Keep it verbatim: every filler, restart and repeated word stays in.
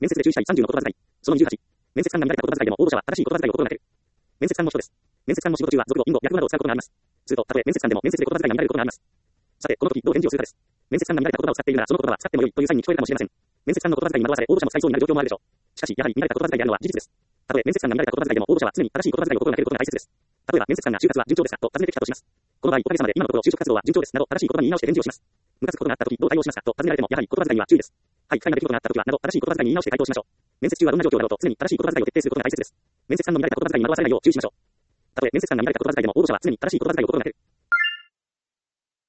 面接で注意したいさんじゅうの言葉遣い。そのにじゅうはち。面接官が見られた言葉遣いでも応募者は正しい言葉遣いを心がける。面接官の人です。面接官も仕事中は俗語、隠語、略語などを使うことがあります。すると、たとえ面接官でも面接で言葉遣いが見られることがあります。さて、この時どう返事をするかです。面接官が見られた言葉を使っているなら、その言葉は使っても良いというサインに聞こえるかもしれません。面接官の言葉遣いに惑わされ、応募者も使いそうになる状況もあるでしょう。しかし、やはり見られた言葉遣いであるのは事実です。たとえ面接官が見られた言葉遣いでも応募者は常に正しい言葉遣いを心がけることが大切です。例えば、面接官が就活は順調ですかと尋ねてきたとします。この場合、おかげさまで今のところ就職活動は順調ですなど正しい言葉に言い直して返事をします。ムカつくことがあった時どう対応しますかと尋ねられても、やはり言葉遣いには注意です。はい、不快な出来事があった時はなど正しい言葉遣いに言い直して回答しましょう。面接中はどんな状況だろうと常に正しい言葉遣いを徹底することが大切です。面接官の見られた言葉遣いに惑わされないよう注意しましょう。たとえ面接官が見られた言葉遣いでも応募者は常に正しい言葉遣いを心がける。